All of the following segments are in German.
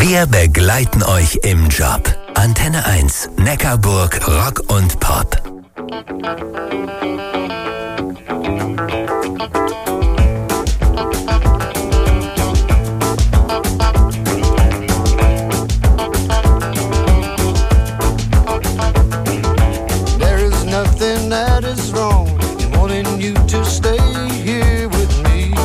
Wir begleiten euch im Job. Antenne 1, Neckarburg, Rock und Pop. There is nothing that is wrong in wanting you to stay here with me.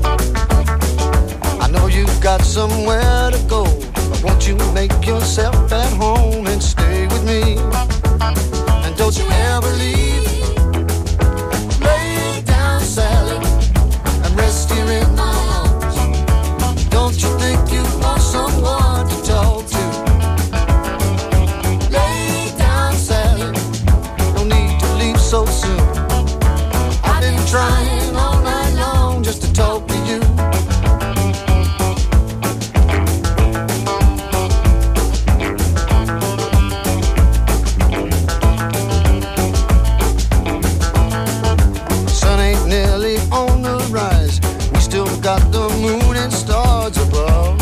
I know you've got somewhere to go, but won't you make yourself at home and stay with me? And don't you ever leave. Lay down, Sally, and rest here in my arms. Don't you think you want someone to talk to? Lay down, Sally, no need to leave so soon. I've been trying all night long just to talk to you. Nearly on the rise, we still got the moon and stars above.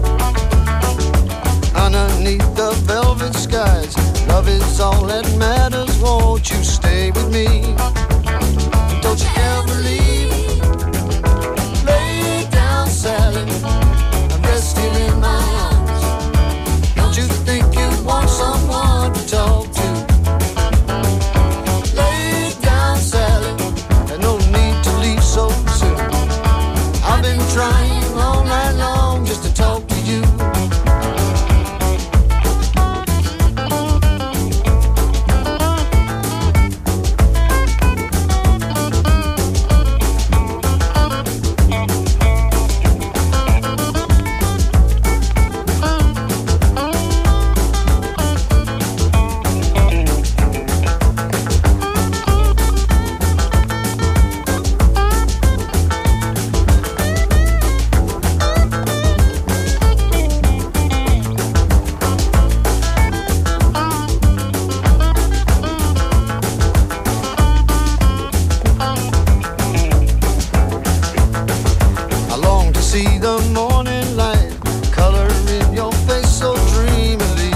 Underneath the velvet skies, love is all that matters. Won't you stay with me? Don't you ever leave. Lay down, Sally, and rest here in my arms. Don't you think you want someone to talk to? Lay down, Sally, no need to leave so soon. I've been trying all night long just to talk to you. See the morning light, color in your face so dreamily.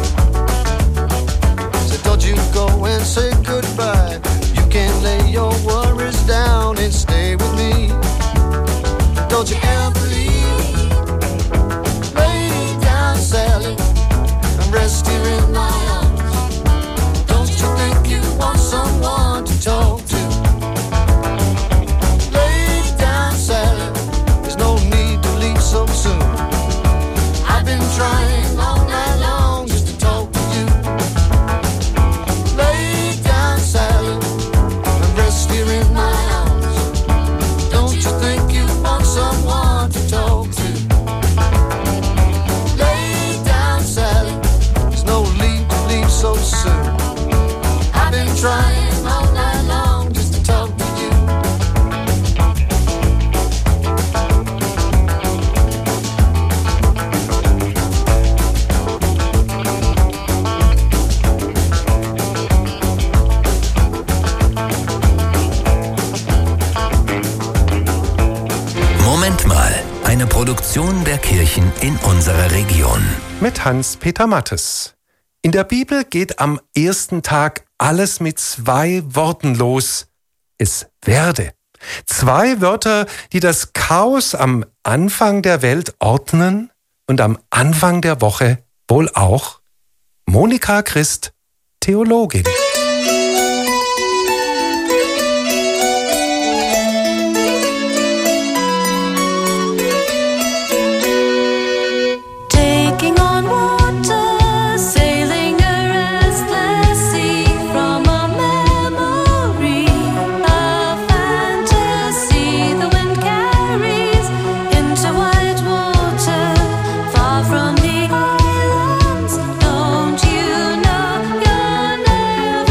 So don't you go and say goodbye. You can lay your worries down and stay with me. Don't you ever leave. Lay down, Sally, and rest here in my arms. Don't you think you want someone to talk to? Lay down, Sally, no need to leave so soon. I've been trying all night long just to talk to you. Lay down, Sally, and rest here in my arms. Don't you think you want someone to talk to? Lay down, Sally, there's no need to leave so soon. I've been trying all night long just to talk to you. Moment mal, eine Produktion der Kirchen in unserer Region. Mit Hans-Peter Mattes. In der Bibel geht am ersten Tag alles mit 2 Worten los. Es werde. 2 Wörter, die das Chaos am Anfang der Welt ordnen und am Anfang der Woche wohl auch. Monika Christ, Theologin. From the islands, don't you know you're never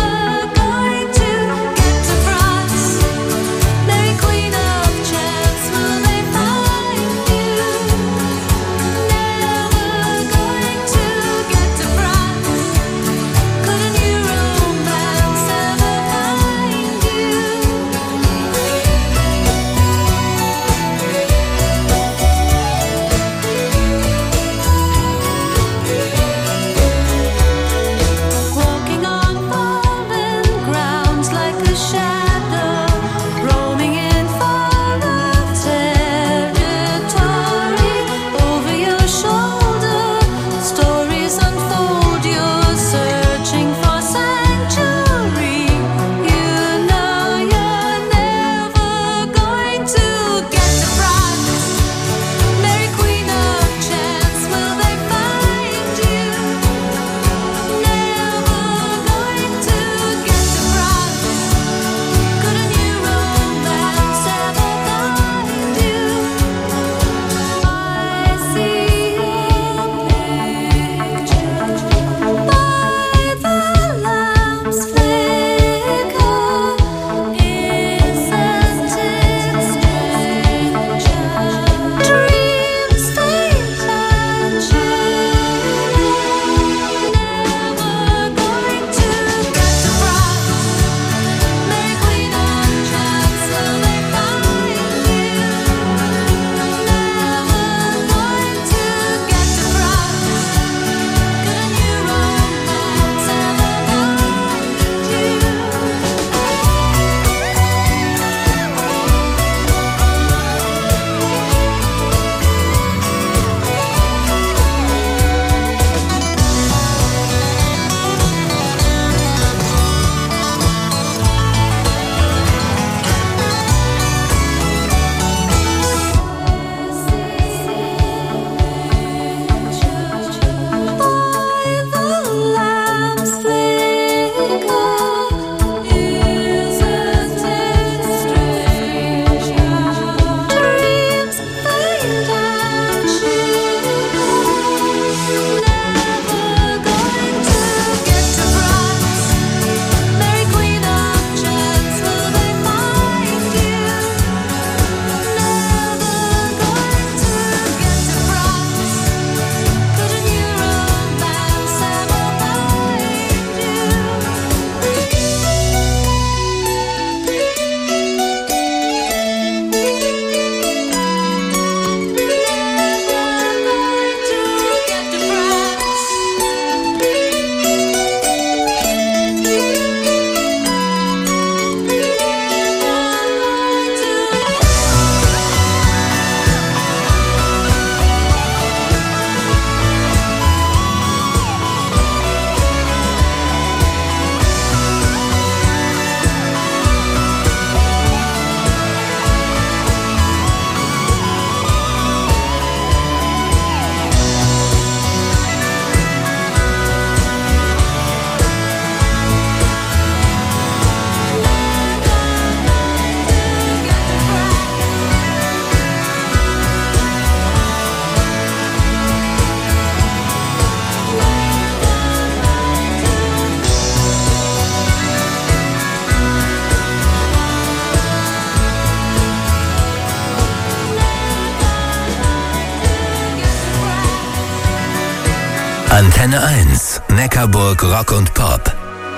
Antenne 1, Neckarburg Rock und Pop.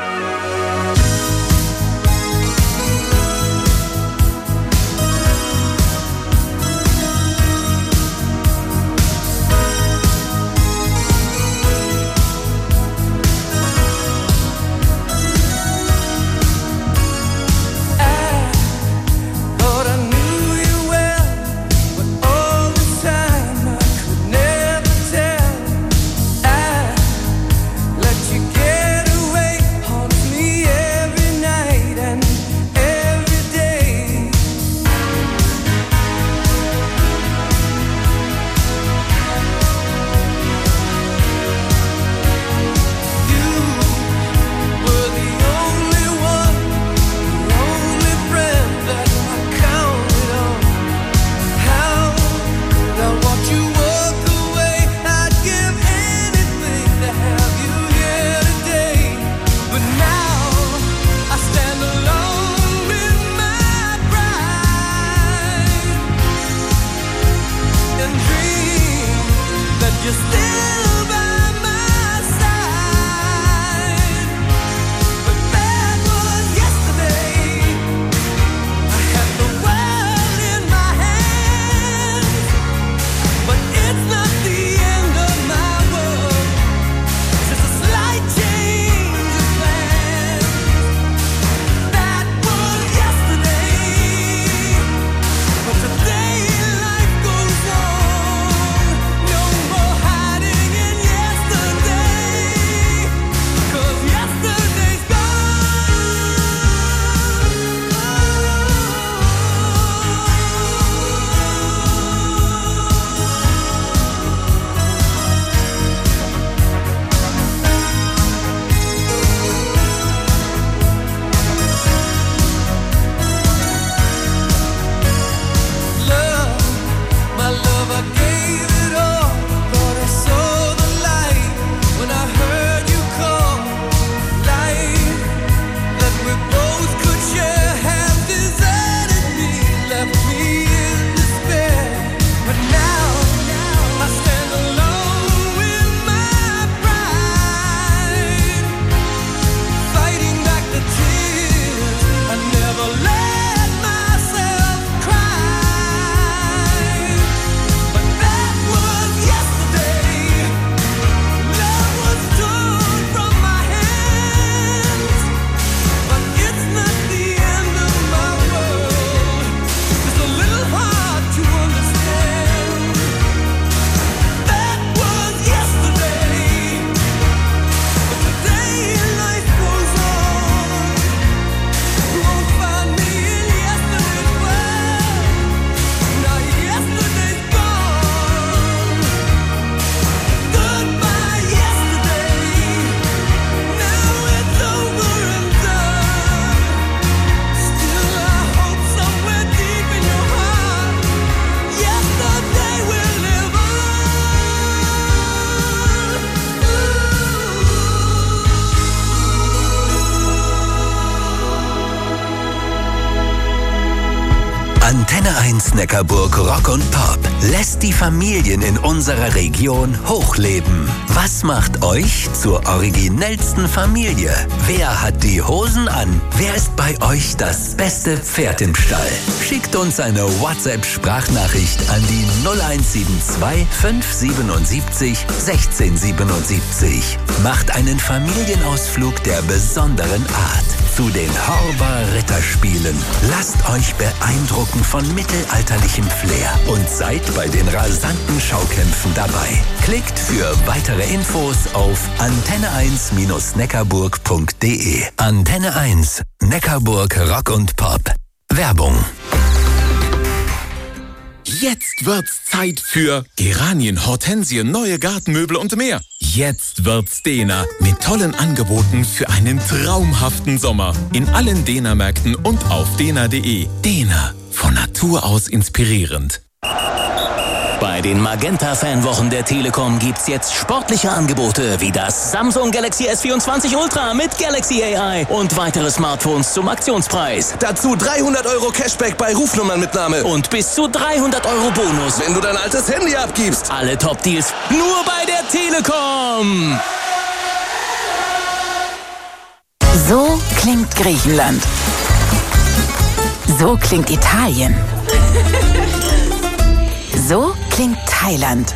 Antenne 1 Neckarburg Rock und Pop lässt die Familien in unserer Region hochleben. Was macht euch zur originellsten Familie? Wer hat die Hosen an? Wer ist bei euch das beste Pferd im Stall? Schickt uns eine WhatsApp-Sprachnachricht an die 0172 577 1677. Macht einen Familienausflug der besonderen Art zu den Horber Ritterspielen. Lasst euch beeindrucken von mittelalterlichem Flair und seid bei den rasanten Schaukämpfen dabei. Klickt für weitere Infos auf antenne1-neckarburg.de. Antenne 1, Neckarburg Rock und Pop. Werbung. Jetzt wird's Zeit für Geranien, Hortensien, neue Gartenmöbel und mehr. Jetzt wird's Dena mit tollen Angeboten für einen traumhaften Sommer. In allen Dena-Märkten und auf dena.de. Dena, von Natur aus inspirierend. Bei den Magenta-Fanwochen der Telekom gibt's jetzt sportliche Angebote wie das Samsung Galaxy S24 Ultra mit Galaxy AI und weitere Smartphones zum Aktionspreis. Dazu 300 € Cashback bei Rufnummernmitnahme. Und bis zu 300 € Bonus, wenn du dein altes Handy abgibst. Alle Top-Deals nur bei der Telekom. So klingt Griechenland. So klingt Italien. So klingt Thailand.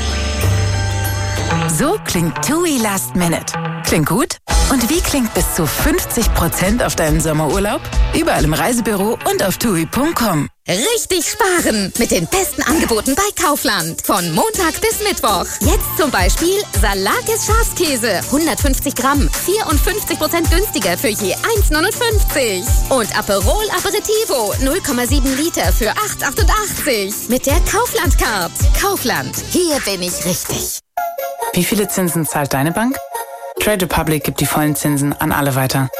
So klingt TUI Last Minute. Klingt gut? Und wie klingt bis zu 50% auf deinen Sommerurlaub? Überall im Reisebüro und auf TUI.com. Richtig sparen mit den besten Angeboten bei Kaufland. Von Montag bis Mittwoch. Jetzt zum Beispiel Salakis Schafskäse. 150 Gramm. 54% günstiger für je 1,59. Und Aperol Aperitivo. 0,7 Liter für 8,88. Mit der Kaufland-Card. Kaufland. Hier bin ich richtig. Wie viele Zinsen zahlt deine Bank? Trade Republic gibt die vollen Zinsen an alle weiter.